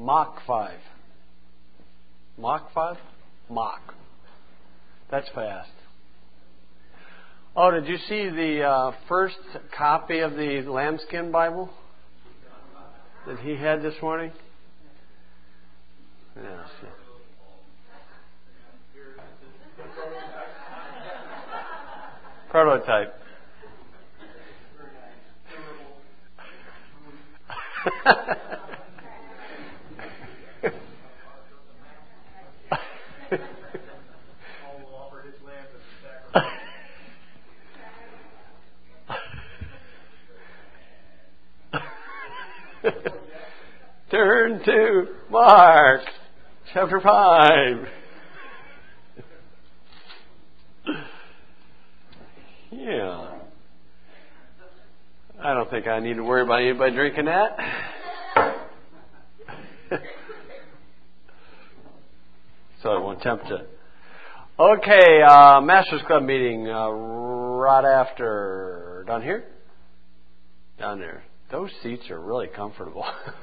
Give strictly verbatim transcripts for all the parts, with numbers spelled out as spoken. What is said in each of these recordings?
Mach five. Mach five? Mach. That's fast. Oh, did you see the uh, first copy of the Lambskin Bible that he had this morning? Yeah. Prototype. Turn to Mark chapter five. Yeah. I don't think I need to worry about anybody drinking that. So I won't tempt it. Okay, uh, Masters Club meeting uh, right after. Down here? Down there. Those seats are really comfortable.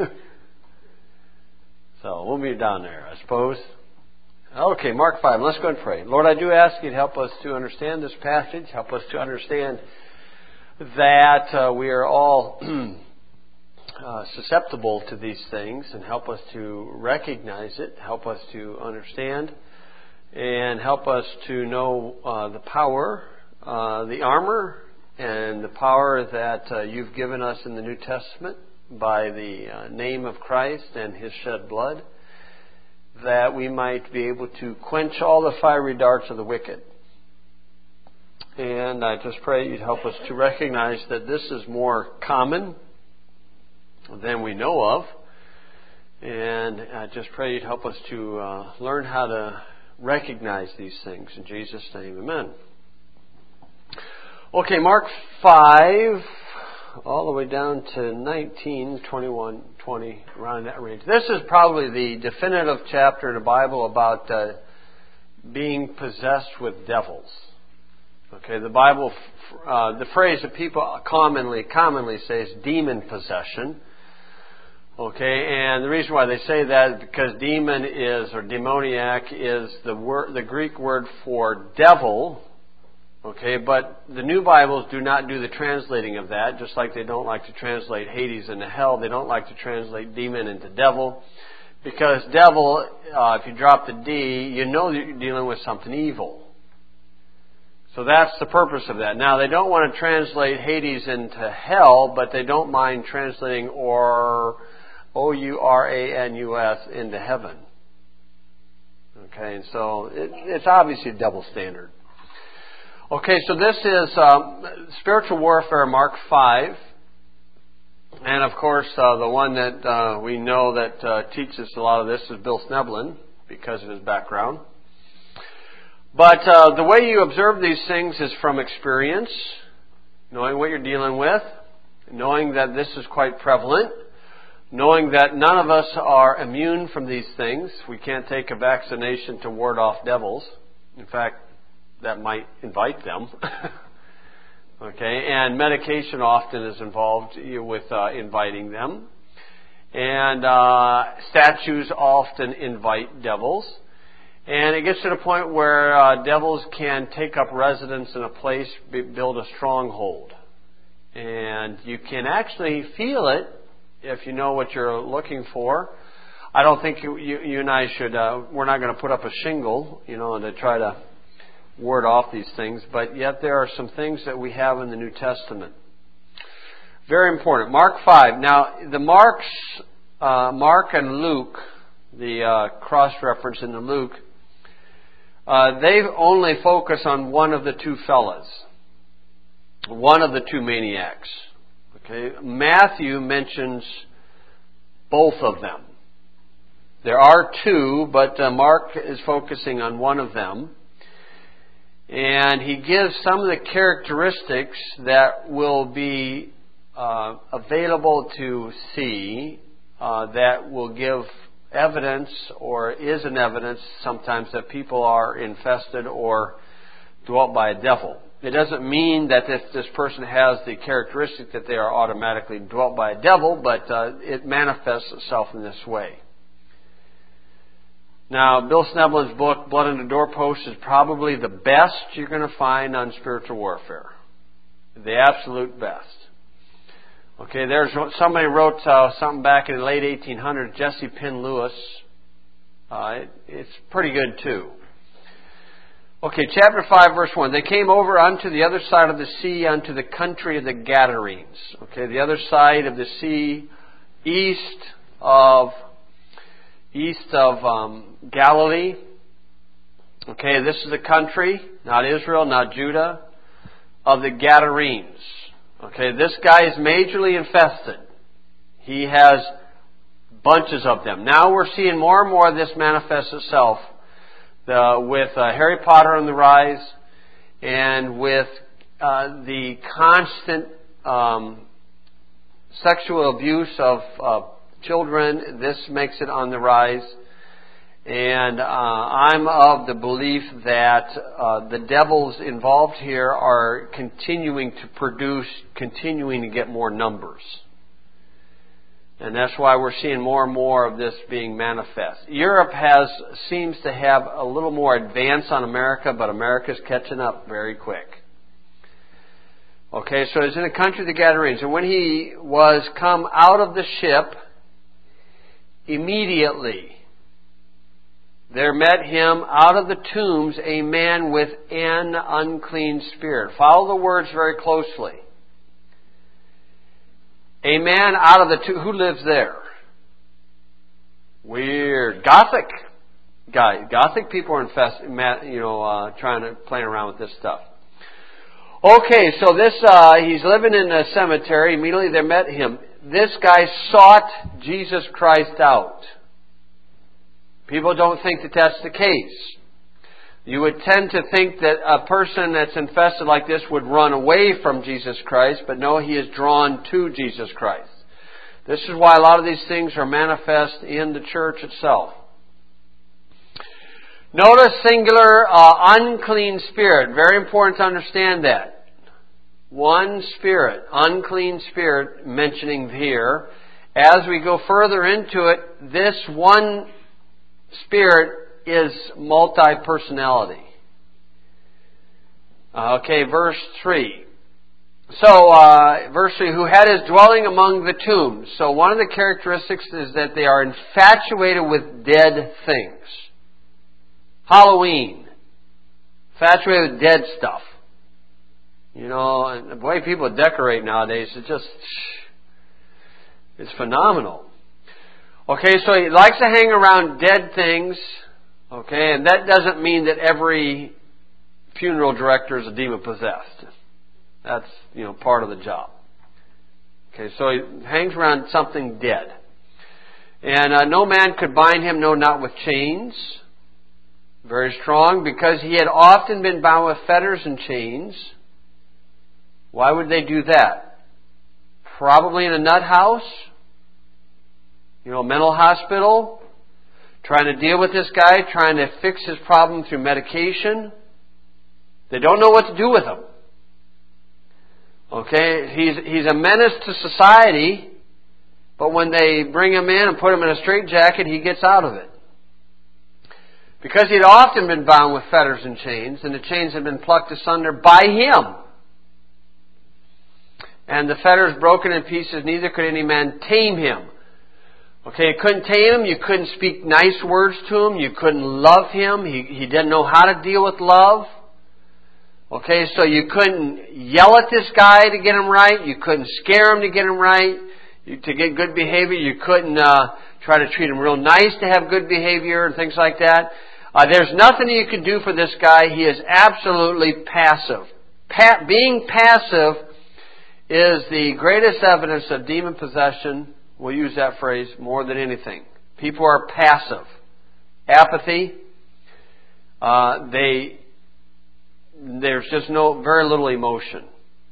So we'll meet down there, I suppose. Okay, Mark five. Let's go and pray. Lord, I do ask you to help us to understand this passage. Help us to understand that uh, we are all uh, susceptible to these things, and help us to recognize it. Help us to understand, and help us to know uh, the power, uh, the armor, and the power that uh, you've given us in the New Testament by the uh, name of Christ and His shed blood, that we might be able to quench all the fiery darts of the wicked. And I just pray you'd help us to recognize that this is more common than we know of. And I just pray you'd help us to uh, learn how to recognize these things. In Jesus' name, amen. Okay, Mark five, all the way down to nineteen, twenty-one, twenty, around that range. This is probably the definitive chapter in the Bible about uh, being possessed with devils. Okay, the Bible, uh, the phrase that people commonly commonly say is demon possession. Okay, and the reason why they say that is because demon is, or demoniac, is the word, the Greek word for devil. Okay, but the new Bibles do not do the translating of that, just like they don't like to translate Hades into hell. They don't like to translate demon into devil, because devil, uh, if you drop the D, you know that you're dealing with something evil. So that's the purpose of that. Now, they don't want to translate Hades into hell, but they don't mind translating or O U R A N U S into heaven. Okay, and so it, it's obviously a double standard. Okay, so this is um, Spiritual Warfare, Mark five. And of course, uh, the one that uh, we know that uh, teaches a lot of this is Bill Sneblin, because of his background. But uh, the way you observe these things is from experience, knowing what you're dealing with, knowing that this is quite prevalent, knowing that none of us are immune from these things. We can't take a vaccination to ward off devils. In fact, that might invite them. Okay, and medication often is involved with uh, inviting them. And uh, statues often invite devils. And it gets to the point where uh, devils can take up residence in a place, build a stronghold. And you can actually feel it if you know what you're looking for. I don't think you, you, you and I should, uh, we're not going to put up a shingle, you know, to try to ward off these things. But yet there are some things that we have in the New Testament. Very important. Mark five. Now, the Marks, uh, Mark and Luke, the uh, cross-reference in the Luke, Uh, they only focus on one of the two fellas, one of the two maniacs. Okay, Matthew mentions both of them. There are two, but uh, Mark is focusing on one of them, and he gives some of the characteristics that will be uh, available to see uh, that will give evidence, or is an evidence sometimes, that people are infested or dwelt by a devil. It doesn't mean that if this person has the characteristic that they are automatically dwelt by a devil, but uh, it manifests itself in this way. Now, Bill Sneblin's book, Blood on the Doorpost, is probably the best you're going to find on spiritual warfare. The absolute best. Okay, there's somebody wrote uh, something back in the late eighteen hundreds, Jesse Penn Lewis. Uh, it, it's pretty good too. Okay, chapter five, verse one. They came over unto the other side of the sea, unto the country of the Gadarenes. Okay, the other side of the sea, east of east of um, Galilee. Okay, this is the country, not Israel, not Judah, of the Gadarenes. Okay, this guy is majorly infested. He has bunches of them. Now we're seeing more and more of this manifest itself uh, with uh, Harry Potter on the rise and with uh, the constant um, sexual abuse of uh, children. This makes it on the rise. And uh, I'm of the belief that uh, the devils involved here are continuing to produce, continuing to get more numbers. And that's why we're seeing more and more of this being manifest. Europe has seems to have a little more advance on America, but America's catching up very quick. Okay, so he's in the country of the Gadarenes. And when he was come out of the ship, immediately there met him out of the tombs a man with an unclean spirit. Follow the words very closely. A man out of the tombs. Who lives there? Weird. Gothic guy. Gothic people are infest, you know, uh, trying to play around with this stuff. Okay, so this, uh, he's living in a cemetery. Immediately they met him. This guy sought Jesus Christ out. People don't think that that's the case. You would tend to think that a person that's infested like this would run away from Jesus Christ, but no, he is drawn to Jesus Christ. This is why a lot of these things are manifest in the church itself. Notice singular, uh, unclean spirit. Very important to understand that. One spirit, unclean spirit, mentioning here. As we go further into it, this one spirit is multi-personality. Okay, verse three. So, uh, verse three, who had his dwelling among the tombs. So one of the characteristics is that they are infatuated with dead things. Halloween. Infatuated with dead stuff. You know, and the way people decorate nowadays is just, it's phenomenal. Okay, so he likes to hang around dead things. Okay, and that doesn't mean that every funeral director is a demon possessed. That's, you know, part of the job. Okay, so he hangs around something dead. And uh, no man could bind him, no, not with chains. Very strong, because he had often been bound with fetters and chains. Why would they do that? Probably in a nut house. You know, a mental hospital. Trying to deal with this guy, trying to fix his problem through medication. They don't know what to do with him. Okay, he's he's a menace to society, but when they bring him in and put him in a straitjacket, he gets out of it. Because he had often been bound with fetters and chains, and the chains had been plucked asunder by him. And the fetters broken in pieces, neither could any man tame him. Okay, you couldn't tame him, you couldn't speak nice words to him, you couldn't love him, he, he didn't know how to deal with love. Okay, so you couldn't yell at this guy to get him right, you couldn't scare him to get him right, you, to get good behavior, you couldn't uh, try to treat him real nice to have good behavior and things like that. Uh, there's nothing you can do for this guy, he is absolutely passive. Pa- being passive is the greatest evidence of demon possession. We'll use that phrase more than anything. People are passive. Apathy. Uh, they, there's just no, very little emotion.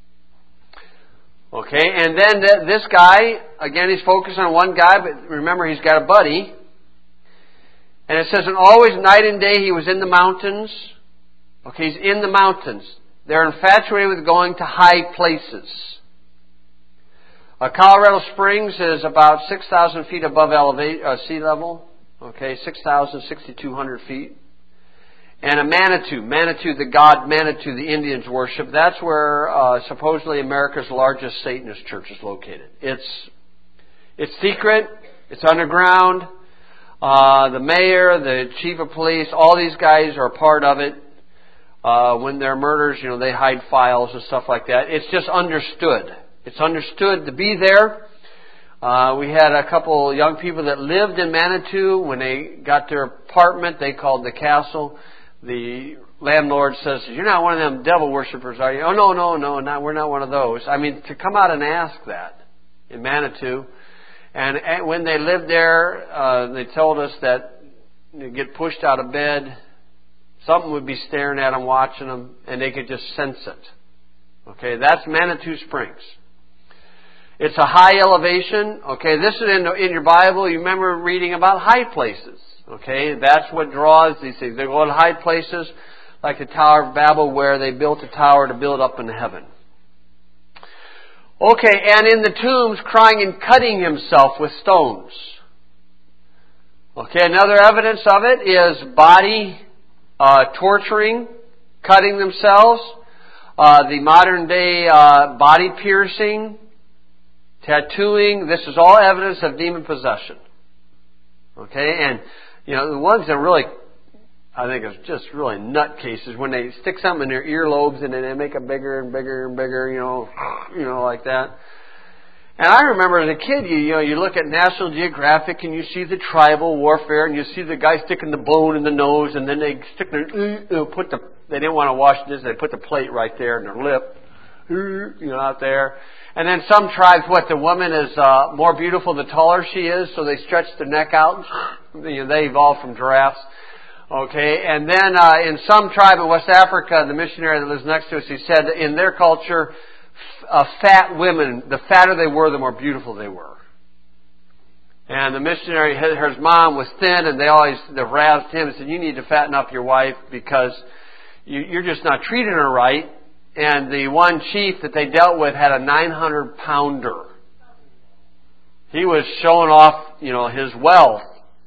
Okay, and then th- this guy, again, he's focused on one guy, but remember he's got a buddy. And it says, and always night and day he was in the mountains. Okay, he's in the mountains. They're infatuated with going to high places. Uh, Colorado Springs is about six thousand feet above elevate, uh, sea level. Okay, six thousand sixty-two hundred feet. And a Manitou, Manitou, the god Manitou, the Indians worship. That's where uh, supposedly America's largest Satanist church is located. It's it's secret. It's underground. Uh, the mayor, the chief of police, all these guys are part of it. Uh, when there are murders, you know, they hide files and stuff like that. It's just understood. It's understood to be there. Uh, we had a couple young people that lived in Manitou. When they got their apartment, they called the castle. The landlord says, "You're not one of them devil worshippers, are you?" "Oh, no, no, no, not, we're not one of those." I mean, to come out and ask that in Manitou. And, and when they lived there, uh, they told us that you get pushed out of bed, something would be staring at them, watching them, and they could just sense it. Okay, that's Manitou Springs. It's a high elevation. Okay, this is in, in your Bible. You remember reading about high places. Okay, that's what draws these things. They go to high places like the Tower of Babel, where they built a tower to build up in heaven. Okay, and in the tombs, crying and cutting himself with stones. Okay, another evidence of it is body uh, torturing, cutting themselves, uh, the modern day uh, body piercing, tattooing. This is all evidence of demon possession. Okay, and you know the ones that really, I think, is just really nutcases when they stick something in their earlobes and then they make it bigger and bigger and bigger, you know, you know, like that. And I remember as a kid, you, you know, you look at National Geographic and you see the tribal warfare, and you see the guy sticking the bone in the nose, and then they stick their, uh, put the, they didn't want to wash this, they put the plate right there in their lip, you know, out there. And then some tribes, what, the woman is uh, more beautiful the taller she is, so they stretch their neck out. You know, they evolved from giraffes. Okay, and then uh, in some tribe in West Africa, the missionary that lives next to us, he said in their culture, uh, fat women, the fatter they were, the more beautiful they were. And the missionary, his, his mom was thin, and they always they razzed him and said, "You need to fatten up your wife because you, you're just not treating her right." And the one chief that they dealt with had a nine hundred pounder. He was showing off, you know, his wealth.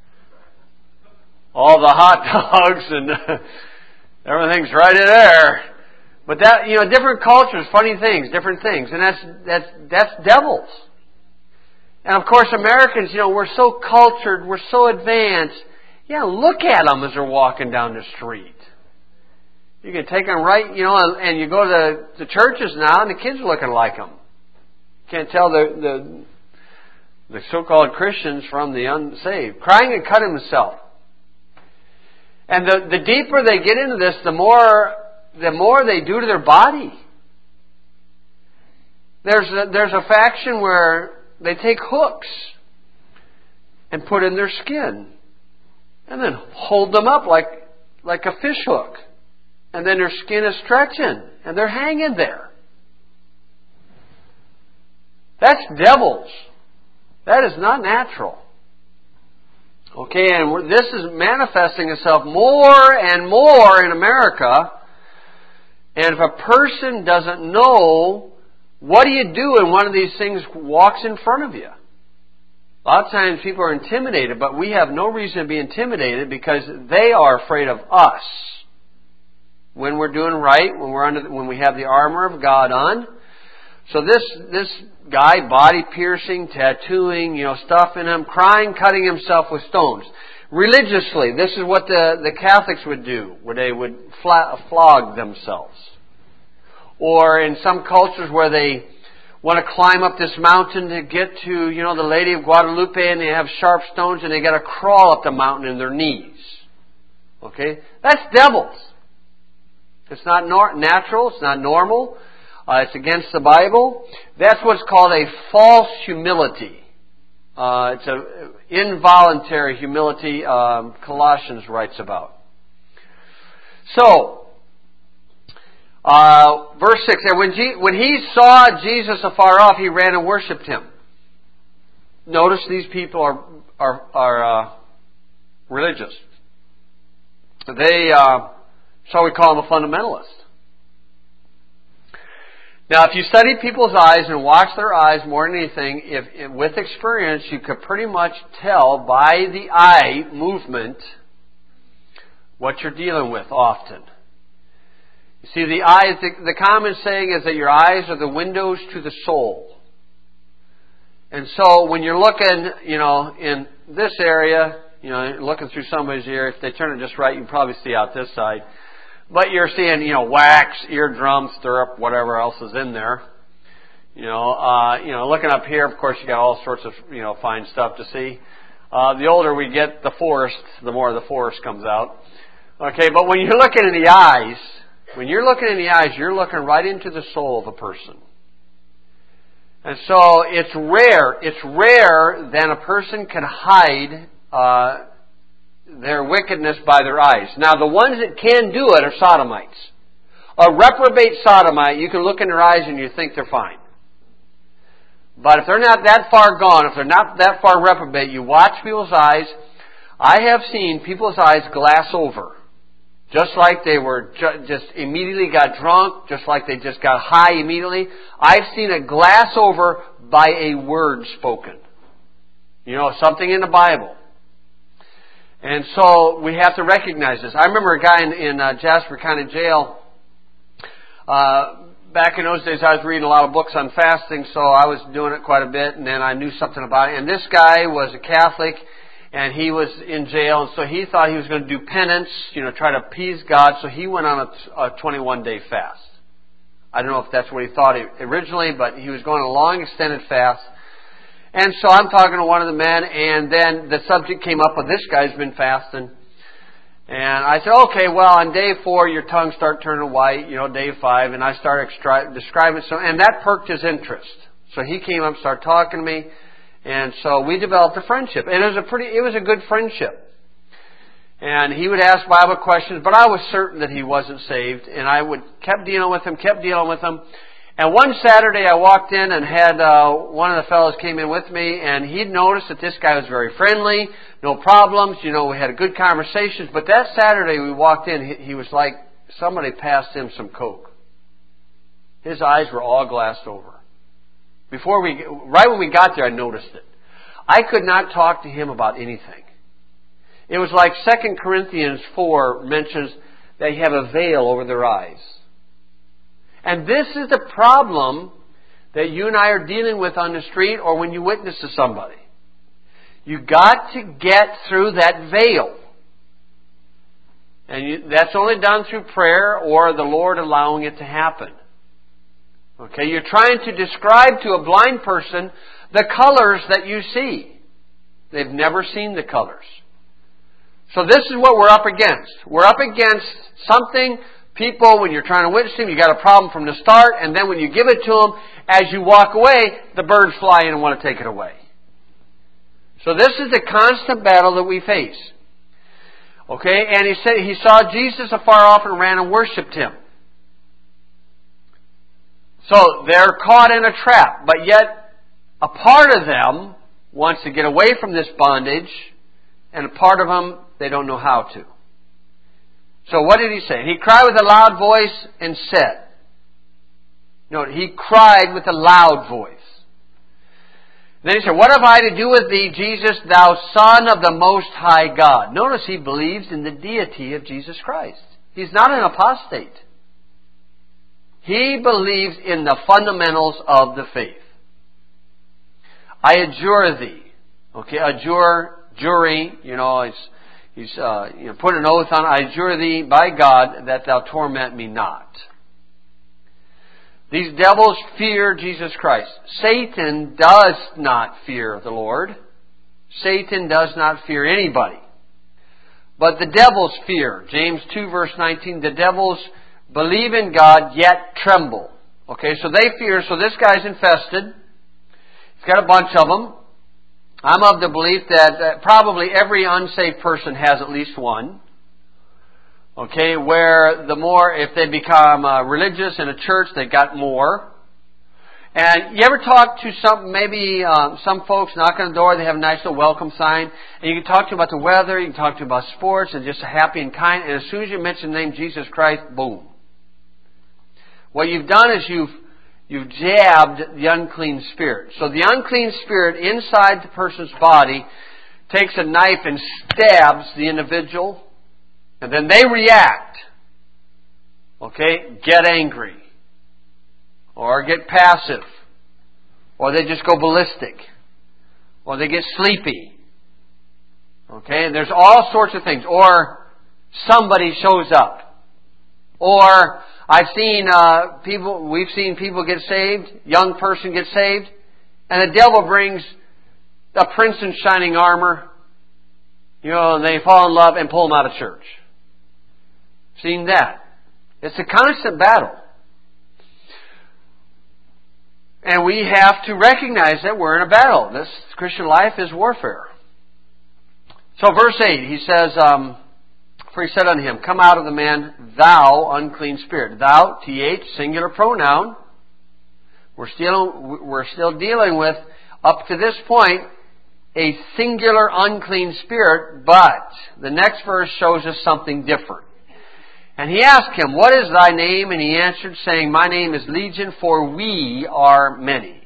All the hot dogs and everything's right in there. But that, you know, different cultures, funny things, different things. And that's, that's, that's devils. And of course Americans, you know, we're so cultured, we're so advanced. Yeah, look at them as they're walking down the street. You can take them right, you know, and, and you go to the, the churches now and the kids are looking like them. Can't tell the, the, the so-called Christians from the unsaved. Crying and cutting himself. And the, the deeper they get into this, the more the more they do to their body. There's a, there's a faction where they take hooks and put in their skin, and then hold them up like like a fish hook, and then their skin is stretching, and they're hanging there. That's devils. That is not natural. Okay, and this is manifesting itself more and more in America. And if a person doesn't know, what do you do when one of these things walks in front of you? A lot of times people are intimidated, but we have no reason to be intimidated because they are afraid of us. When we're doing right, when we're under, when we have the armor of God on. So this this guy, body piercing, tattooing, you know, stuff in him, crying, cutting himself with stones. Religiously, this is what the, the Catholics would do, where they would fla- flog themselves. Or in some cultures where they want to climb up this mountain to get to, you know, the Lady of Guadalupe, and they have sharp stones and they got to crawl up the mountain in their knees. Okay? That's devils. It's not nor- natural, it's not normal. Uh, it's against the Bible. That's what's called a false humility. Uh, it's an involuntary humility um, Colossians writes about. So, uh, verse six, and when, G- when he saw Jesus afar off, he ran and worshipped him. Notice these people are are, are uh, religious. They, uh, shall we call them a fundamentalist? Now, if you study people's eyes and watch their eyes more than anything, if, if with experience, you could pretty much tell by the eye movement what you're dealing with often. You see, the eyes, the, the common saying is that your eyes are the windows to the soul. And so when you're looking, you know, in this area, you know, looking through somebody's ear, if they turn it just right, you can probably see out this side. But you're seeing, you know, wax, eardrum, stirrup, whatever else is in there. You know, uh, you know, looking up here, of course, you got all sorts of, you know, fine stuff to see. Uh, the older we get, the forest, the more the forest comes out. Okay, but when you're looking in the eyes, when you're looking in the eyes, you're looking right into the soul of a person. And so it's rare, it's rare that a person can hide uh, their wickedness by their eyes. Now, the ones that can do it are sodomites. A reprobate sodomite, you can look in their eyes and you think they're fine. But if they're not that far gone, if they're not that far reprobate, you watch people's eyes. I have seen people's eyes glass over. Just like they were ju- just immediately got drunk, just like they just got high immediately. I've seen it glass over by a word spoken. You know, something in the Bible. And so we have to recognize this. I remember a guy in, in uh, Jasper County Jail. Uh, back in those days, I was reading a lot of books on fasting, so I was doing it quite a bit, and then I knew something about it. And this guy was a Catholic, and he was in jail, and so he thought he was going to do penance, you know, try to appease God, so he went on a, a twenty-one day fast. I don't know if that's what he thought originally, but he was going on a long extended fast. And so I'm talking to one of the men, and then the subject came up of this guy's been fasting. And I said, okay, well, on day four, your tongue start turning white, you know, day five, and I started extri- describing so, and that perked his interest. So he came up, started talking to me, and so we developed a friendship. And it was a pretty, it was a good friendship. And he would ask Bible questions, but I was certain that he wasn't saved, and I would kept dealing with him, kept dealing with him. And one Saturday I walked in and had uh, one of the fellows came in with me, and he'd noticed that this guy was very friendly, no problems, you know, we had good conversations. But that Saturday we walked in, he, he was like somebody passed him some coke. His eyes were all glassed over. Before we, right when we got there, I noticed it. I could not talk to him about anything. It was like Second Corinthians four mentions they have a veil over their eyes. And this is the problem that you and I are dealing with on the street or when you witness to somebody. You've got to get through that veil. And you, that's only done through prayer or the Lord allowing it to happen. Okay, you're trying to describe to a blind person the colors that you see. They've never seen the colors. So this is what we're up against. We're up against something, people, when you're trying to witness them, you got a problem from the start, and then when you give it to them, as you walk away, the birds fly in and want to take it away. So this is the constant battle that we face. Okay, and he said he saw Jesus afar off and ran and worshipped him. So they're caught in a trap, but yet a part of them wants to get away from this bondage, and a part of them, they don't know how to. So what did he say? He cried with a loud voice and said. No, he cried with a loud voice. Then he said, what have I to do with thee, Jesus, thou Son of the Most High God? Notice he believes in the deity of Jesus Christ. He's not an apostate. He believes in the fundamentals of the faith. I adjure thee. Okay, adjure, jury, you know, it's, he's uh, you know, put an oath on, I adjure thee by God that thou torment me not. These devils fear Jesus Christ. Satan does not fear the Lord. Satan does not fear anybody. But the devils fear. James two verse nineteen, the devils believe in God, yet tremble. Okay, so they fear. So this guy's infested. He's got a bunch of them. I'm of the belief that uh, probably every unsaved person has at least one. Okay, where the more, if they become uh, religious in a church, they've got more. And you ever talk to some, maybe um, some folks knock on the door, they have a nice little welcome sign, and you can talk to them about the weather, you can talk to them about sports, and just happy and kind, and as soon as you mention the name Jesus Christ, boom. What you've done is you've You've jabbed the unclean spirit. So the unclean spirit inside the person's body takes a knife and stabs the individual, and then they react. Okay? Get angry. Or get passive. Or they just go ballistic. Or they get sleepy. Okay? And there's all sorts of things. Or somebody shows up. Or I've seen uh, people, we've seen people get saved, young person get saved, and the devil brings a prince in shining armor, you know, and they fall in love and pull them out of church. Seen that. It's a constant battle. And we have to recognize that we're in a battle. This Christian life is warfare. So verse eight, he says, um, for he said unto him, come out of the man, thou unclean spirit. Thou, T H, singular pronoun. We're still, we're still dealing with, up to this point, a singular unclean spirit, but the next verse shows us something different. And he asked him, what is thy name? And he answered, saying, my name is Legion, for we are many.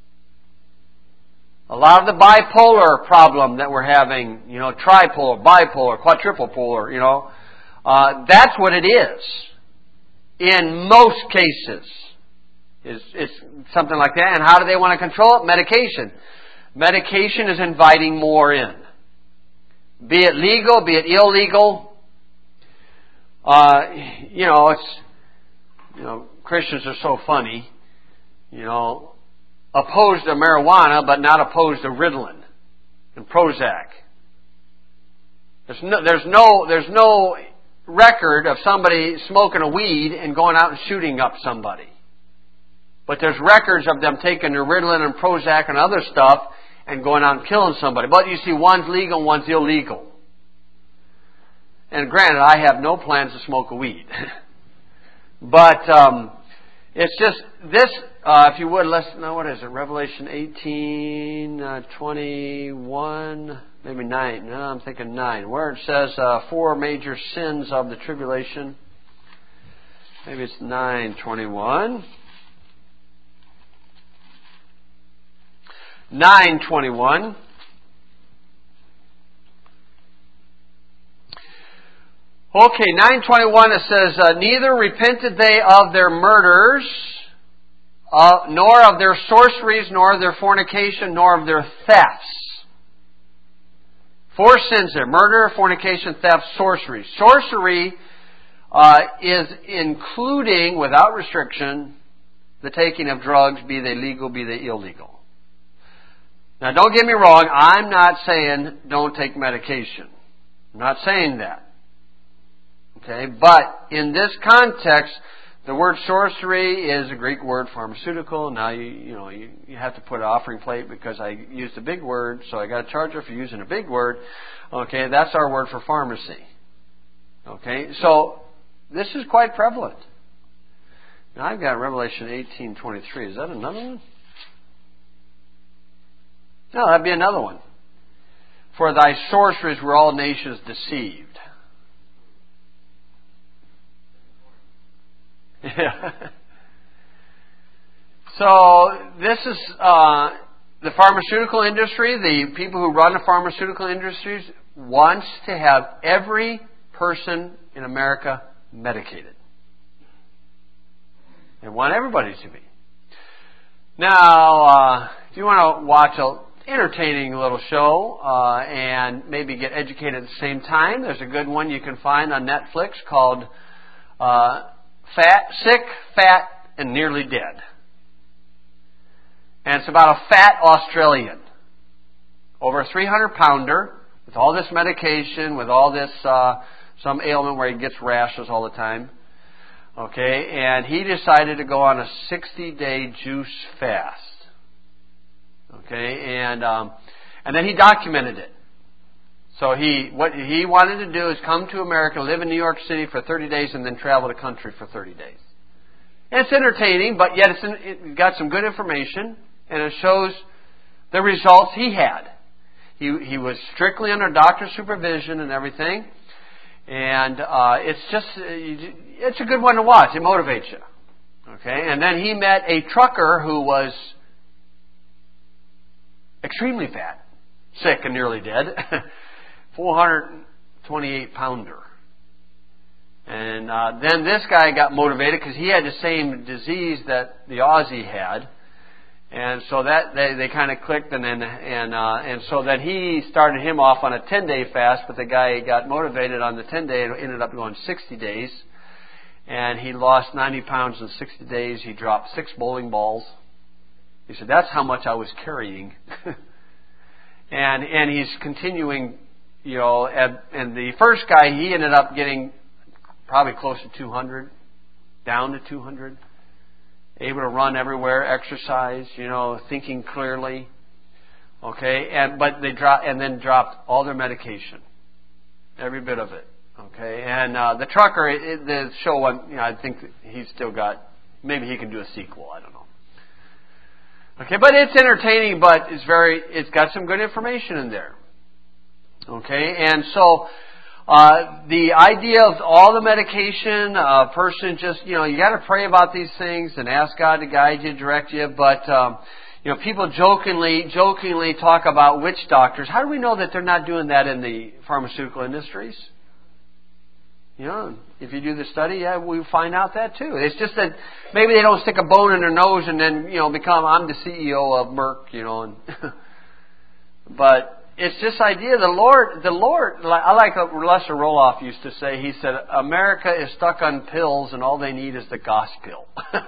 A lot of the bipolar problem that we're having, you know, tripolar, bipolar, quadruple polar, you know, uh, that's what it is. In most cases, is it's something like that. And how do they want to control it? Medication. Medication is inviting more in. Be it legal, be it illegal. Uh, you know, it's, you know, Christians are so funny, you know, opposed to marijuana, but not opposed to Ritalin and Prozac. There's no, there's no, there's no record of somebody smoking a weed and going out and shooting up somebody. But there's records of them taking their Ritalin and Prozac and other stuff and going out and killing somebody. But you see, one's legal and one's illegal. And granted, I have no plans to smoke a weed. But um, it's just this. Uh, if you would, let's know, what is it? Revelation eighteen, uh, twenty-one, maybe nine. No, I'm thinking nine. Where it says uh, four major sins of the tribulation. Maybe it's nine twenty-one. nine twenty-one. Okay, nine twenty-one, it says, uh, neither repented they of their murders, uh, nor of their sorceries, nor of their fornication, nor of their thefts. Four sins there: murder, fornication, theft, sorcery. Sorcery uh, is including, without restriction, the taking of drugs, be they legal, be they illegal. Now, don't get me wrong, I'm not saying don't take medication. I'm not saying that. Okay, but in this context, the word sorcery is a Greek word, pharmaceutical. Now you you know you, you have to put an offering plate because I used a big word, so I got to charge her for using a big word. Okay, that's our word for pharmacy. Okay, so this is quite prevalent. Now I've got Revelation eighteen twenty-three. Is that another one? No, that'd be another one. For thy sorceries were all nations deceived. Yeah. So this is uh, the pharmaceutical industry. The people who run the pharmaceutical industries wants to have every person in America medicated. They want everybody to be. Now, uh, if you want to watch an entertaining little show uh, and maybe get educated at the same time, there's a good one you can find on Netflix called Uh, Fat, Sick, Fat, and Nearly Dead. And it's about a fat Australian. Over a three hundred pounder with all this medication, with all this, uh, some ailment where he gets rashes all the time. Okay, and he decided to go on a sixty-day juice fast. Okay, and um, and then he documented it. So he, what he wanted to do is come to America, live in New York City for thirty days, and then travel the country for thirty days. And it's entertaining, but yet it's, it got some good information, and it shows the results he had. He he was strictly under doctor's supervision and everything, and uh, it's just it's a good one to watch. It motivates you. Okay, and then he met a trucker who was extremely fat, sick and nearly dead, four hundred twenty-eight pounder. And uh, then this guy got motivated because he had the same disease that the Aussie had, and so that they, they kind of clicked, and then and uh, and so then he started him off on a ten day fast, but the guy got motivated on the ten day and ended up going sixty days, and he lost ninety pounds in sixty days. He dropped six bowling balls. He said, "That's how much I was carrying," and and he's continuing, you know. And, and the first guy, he ended up getting probably close to two hundred, down to two hundred. Able to run everywhere, exercise, you know, thinking clearly. Okay, and but they dropped and then dropped all their medication, every bit of it. Okay, and uh, the trucker, it, the show, you know, I think he's still got. Maybe he can do a sequel. I don't know. Okay, but it's entertaining, but it's very. It's got some good information in there. Okay, and so. Uh, the idea of all the medication, a person just, you know, you got to pray about these things and ask God to guide you, direct you. But, um, you know, people jokingly, jokingly talk about witch doctors. How do we know that they're not doing that in the pharmaceutical industries? You know, if you do the study, yeah, we find out that too. It's just that maybe they don't stick a bone in their nose and then, you know, become, I'm the C E O of Merck, you know. And but it's this idea, the Lord, the Lord, I like what Lester Roloff used to say. He said, America is stuck on pills and all they need is the gospel.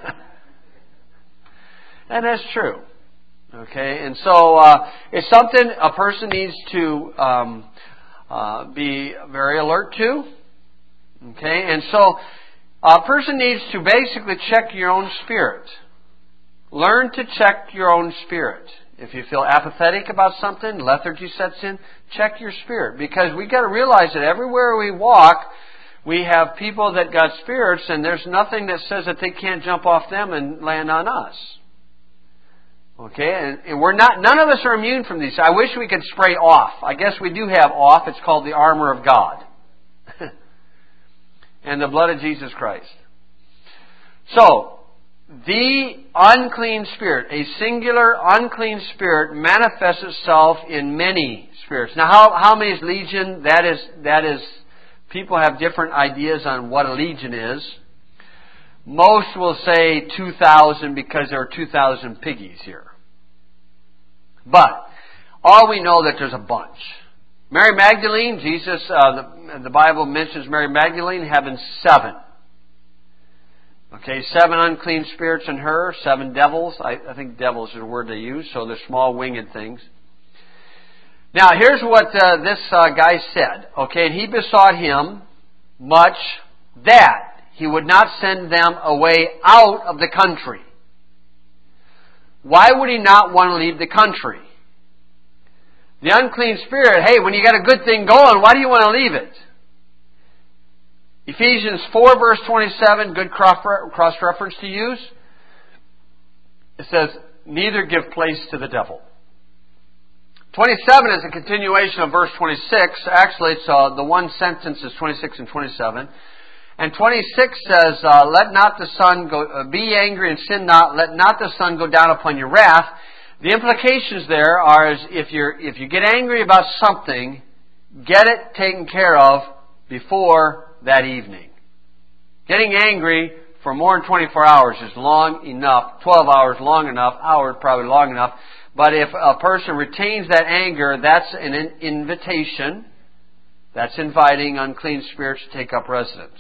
And that's true. Okay, and so uh, it's something a person needs to um, uh, be very alert to. Okay, and so a person needs to basically check your own spirit. Learn to check your own spirit. If you feel apathetic about something, lethargy sets in, check your spirit. Because we got to realize that everywhere we walk, we have people that got spirits, and there's nothing that says that they can't jump off them and land on us. Okay, and, and we're not. None of us are immune from these. I wish we could spray off. I guess we do have off. It's called the armor of God, and the blood of Jesus Christ. So. The unclean spirit, a singular unclean spirit, manifests itself in many spirits. Now, how how many is legion? That is that is. People have different ideas on what a legion is. Most will say two thousand because there are two thousand piggies here. But all we know that there's a bunch. Mary Magdalene, Jesus, uh, the, the Bible mentions Mary Magdalene having seven. Okay, seven unclean spirits in her, seven devils. I, I think devils is the word they use, so they're small winged things. Now, here's what uh, this uh, guy said. Okay, and he besought him much that he would not send them away out of the country. Why would he not want to leave the country? The unclean spirit, hey, when you got a good thing going, why do you want to leave it? Ephesians four verse twenty-seven, good cross-reference to use. It says, neither give place to the devil. twenty-seven is a continuation of verse twenty-six. Actually, it's uh, the one sentence is twenty-six and twenty-seven. And twenty-six says, uh, let not the sun go, uh, be angry and sin not, let not the sun go down upon your wrath. The implications there are is if you're, if you get angry about something, get it taken care of before that evening. Getting angry for more than twenty-four hours is long enough. twelve hours long enough. Hours probably long enough. But if a person retains that anger, that's an invitation. That's inviting unclean spirits to take up residence.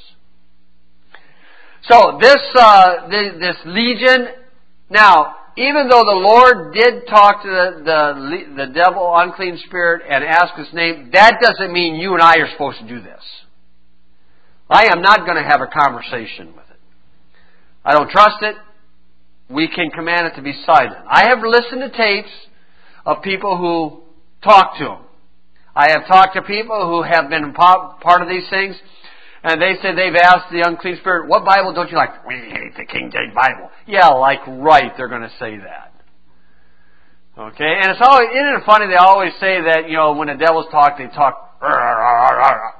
So this uh, this legion. Now, even though the Lord did talk to the, the the devil, unclean spirit, and ask his name, that doesn't mean you and I are supposed to do this. I am not going to have a conversation with it. I don't trust it. We can command it to be silent. I have listened to tapes of people who talk to him. I have talked to people who have been part of these things, and they say they've asked the unclean spirit, what Bible don't you like? We hate the King James Bible. Yeah, like right, they're going to say that. Okay, and it's always, isn't it funny, they always say that, you know, when the devils talk, they talk,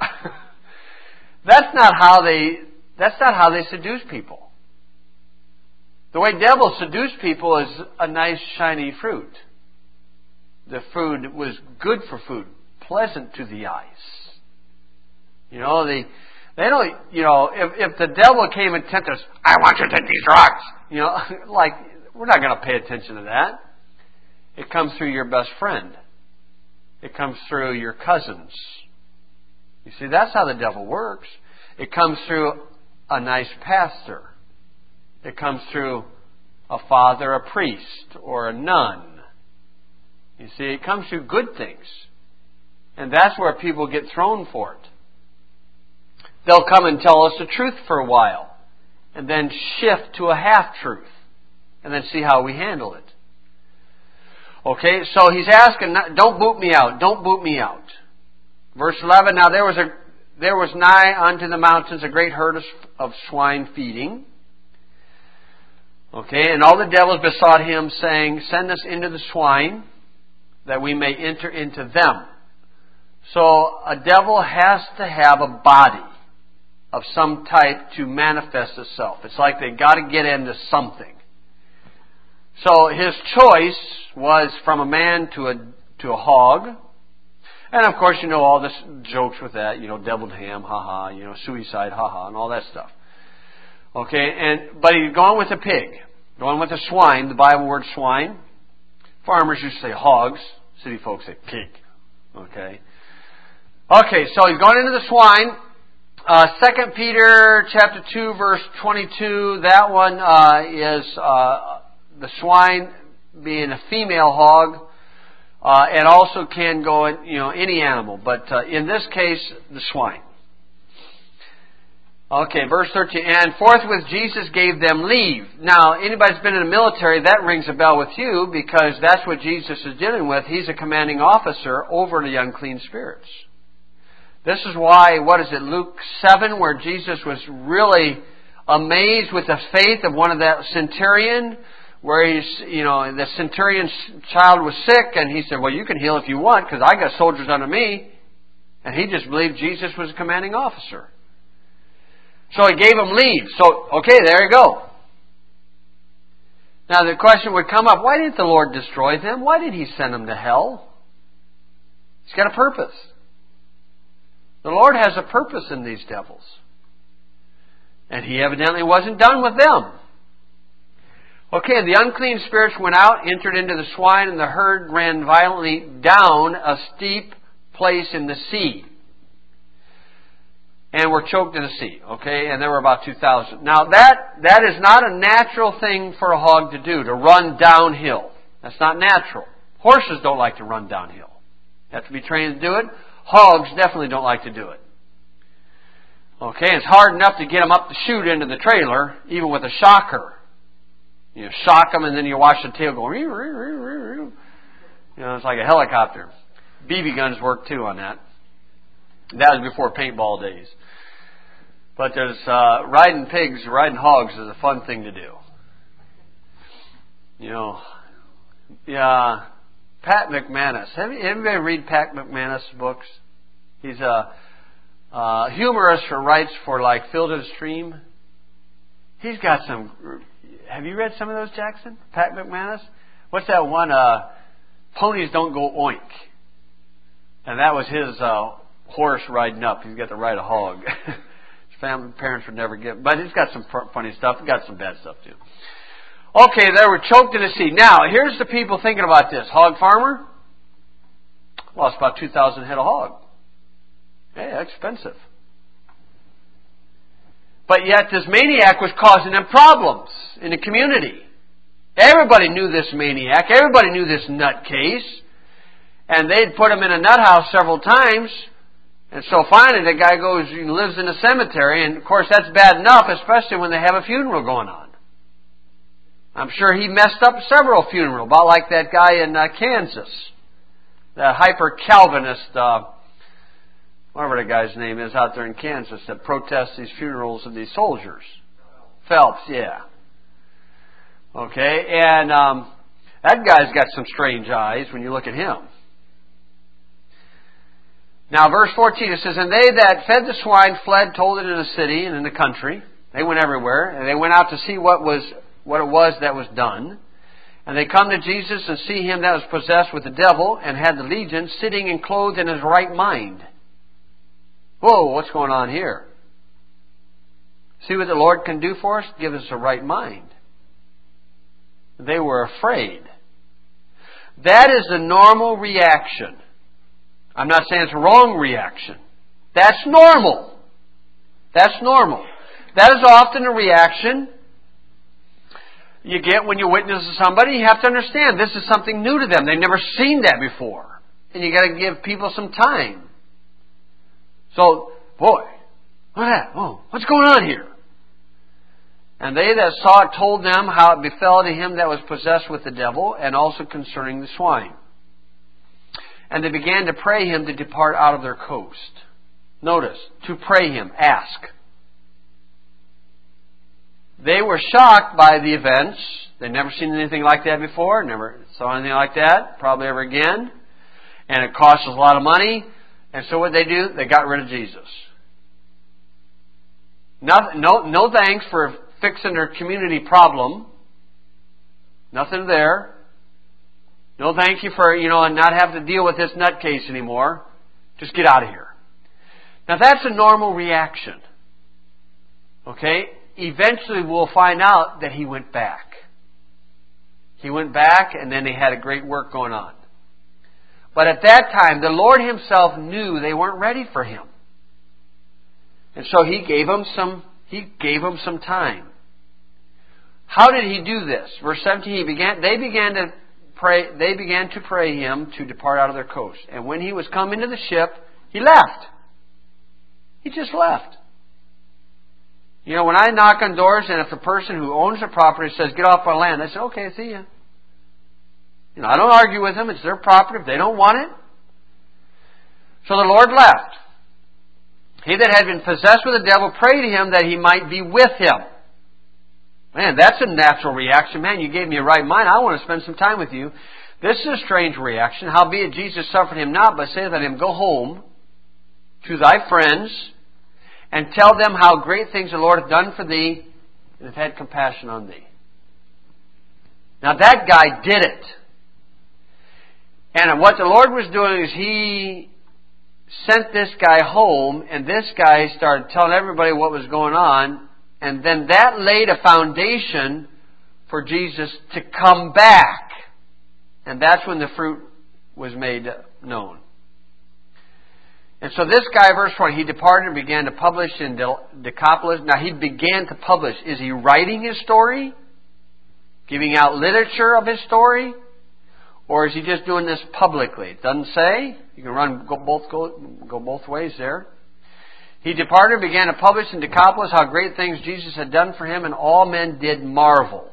That's not how they, that's not how they seduce people. The way devils seduce people is a nice shiny fruit. The food was good for food, pleasant to the eyes. You know, they they don't. You know, if if the devil came and tempted us, I want you to take these rocks. You know, like we're not going to pay attention to that. It comes through your best friend. It comes through your cousins. You see, that's how the devil works. It comes through a nice pastor. It comes through a father, a priest, or a nun. You see, it comes through good things. And that's where people get thrown for it. They'll come and tell us the truth for a while, and then shift to a half-truth, and then see how we handle it. Okay, so he's asking, don't boot me out, don't boot me out. Verse eleven, now there was a there was nigh unto the mountains a great herd of, of swine feeding. Okay, and all the devils besought him, saying, send us into the swine, that we may enter into them. So a devil has to have a body of some type to manifest itself. It's like they got to get into something. So his choice was from a man to a to a hog. And of course, you know all the jokes with that, you know, deviled ham, ha-ha, you know, suicide, ha-ha, and all that stuff. Okay, and but he's gone with a pig, going with a swine, the Bible word swine. Farmers used to say hogs, city folks say pig. Okay. Okay, so he's gone into the swine. Uh, Second Peter chapter two, verse twenty-two, that one uh, is uh, the swine being a female hog. Uh, it also can go in, you know, any animal, but uh, in this case, the swine. Okay, verse thirteen, and forthwith Jesus gave them leave. Now, anybody that's been in the military, that rings a bell with you, because that's what Jesus is dealing with. He's a commanding officer over the unclean spirits. This is why, what is it, Luke seven, where Jesus was really amazed with the faith of one of that centurion, where he's, you know, the centurion's child was sick, and he said, well, you can heal if you want, because I got soldiers under me. And he just believed Jesus was a commanding officer. So he gave him leave. So, okay, there you go. Now the question would come up, why didn't the Lord destroy them? Why did He send them to hell? He's got a purpose. The Lord has a purpose in these devils. And He evidently wasn't done with them. Okay, the unclean spirits went out, entered into the swine, and the herd ran violently down a steep place in the sea. And were choked in the sea. Okay, and there were about two thousand. Now that, that is not a natural thing for a hog to do, to run downhill. That's not natural. Horses don't like to run downhill. You have to be trained to do it. Hogs definitely don't like to do it. Okay, it's hard enough to get them up the chute into the trailer, even with a shocker. You shock them and then you watch the tail go. You know, it's like a helicopter. B B guns work too on that. That was before paintball days. But there's uh, riding pigs, riding hogs is a fun thing to do. You know, yeah. Pat McManus. Have you anybody read Pat McManus books? He's a, a humorist who writes for like Field and Stream. He's got some. Have you read some of those, Jackson? Pat McManus? What's that one? Uh, Ponies Don't Go Oink. And that was his uh, horse riding up. He's got to ride a hog. His family, parents would never give. But he's got some funny stuff. He's got some bad stuff too. Okay, they were choked in the sea. Now, here's the people thinking about this. Hog farmer lost about two thousand head of hog. Hey, that's expensive. But yet this maniac was causing them problems in the community. Everybody knew this maniac. Everybody knew this nutcase. And they'd put him in a nut house several times. And so finally the guy goes and lives in a cemetery. And of course that's bad enough, especially when they have a funeral going on. I'm sure he messed up several funerals, about like that guy in uh, Kansas. That hyper-Calvinist, uh, whatever the guy's name is out there in Kansas that protests these funerals of these soldiers. Phelps, yeah. Okay, and um, that guy's got some strange eyes when you look at him. Now, verse fourteen, it says, and they that fed the swine fled, told it in the city and in the country. They went everywhere, and they went out to see what was what it was that was done. And they come to Jesus and see him that was possessed with the devil and had the legion sitting and clothed in his right mind. Whoa, what's going on here? See what the Lord can do for us? Give us a right mind. They were afraid. That is the normal reaction. I'm not saying it's a wrong reaction. That's normal. That's normal. That is often a reaction you get when you witness to somebody. You have to understand this is something new to them. They've never seen that before. And you got to give people some time. So, boy, what's that? Oh, what's going on here? And they that saw it told them how it befell to him that was possessed with the devil, and also concerning the swine. And they began to pray him to depart out of their coast. Notice, to pray him, ask. They were shocked by the events. They'd never seen anything like that before, never saw anything like that, probably ever again. And it cost us a lot of money. And so what did they do? They got rid of Jesus. Nothing, no, no thanks for fixing their community problem. Nothing there. No thank you for, you know, not having to deal with this nutcase anymore. Just get out of here. Now that's a normal reaction. Okay? Eventually we'll find out that he went back. He went back and then they had a great work going on. But at that time, the Lord himself knew they weren't ready for him. And so he gave them some, he gave them some time. How did he do this? Verse seventeen, he began, they began to pray, they began to pray him to depart out of their coast. And when he was come into the ship, he left. He just left. You know, when I knock on doors and if the person who owns the property says, get off my land, I say, okay, see ya. You know, I don't argue with them. It's their property. If they don't want it. So the Lord left. He that had been possessed with the devil prayed to him that he might be with him. Man, that's a natural reaction. Man, you gave me a right mind. I want to spend some time with you. This is a strange reaction. Howbeit Jesus suffered him not, but saith unto him, go home to thy friends and tell them how great things the Lord hath done for thee and hath had compassion on thee. Now that guy did it. And what the Lord was doing is He sent this guy home, and this guy started telling everybody what was going on, and then that laid a foundation for Jesus to come back. And that's when the fruit was made known. And so this guy, verse twenty, he departed and began to publish in Decapolis. Now he began to publish. Is he writing his story? Giving out literature of his story? Or is he just doing this publicly? It doesn't say. You can run go both go, go both ways there. He departed and began to publish in Decapolis how great things Jesus had done for him, and all men did marvel.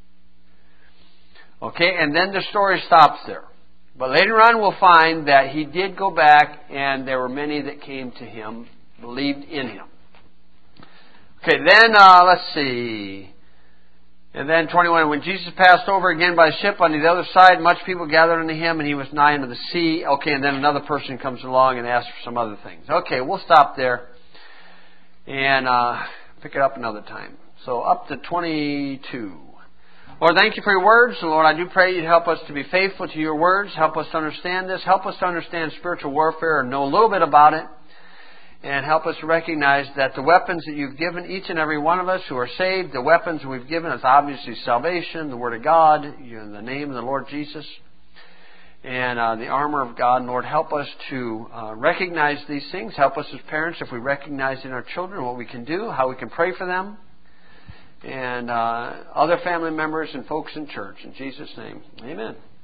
Okay, and then the story stops there. But later on we'll find that he did go back, and there were many that came to him, believed in him. Okay, then uh, let's see. And then twenty-one, when Jesus passed over again by ship on the other side, much people gathered unto him, and he was nigh unto the sea. Okay, and then another person comes along and asks for some other things. Okay, we'll stop there and uh, pick it up another time. So up to twenty-two. Lord, thank you for your words. And Lord, I do pray you'd help us to be faithful to your words. Help us to understand this. Help us to understand spiritual warfare and know a little bit about it. And help us to recognize that the weapons that you've given each and every one of us who are saved, the weapons we've given is obviously salvation, the Word of God, in the name of the Lord Jesus, and uh, the armor of God. And Lord, help us to uh, recognize these things. Help us as parents if we recognize in our children what we can do, how we can pray for them, and uh, other family members and folks in church. In Jesus' name, amen.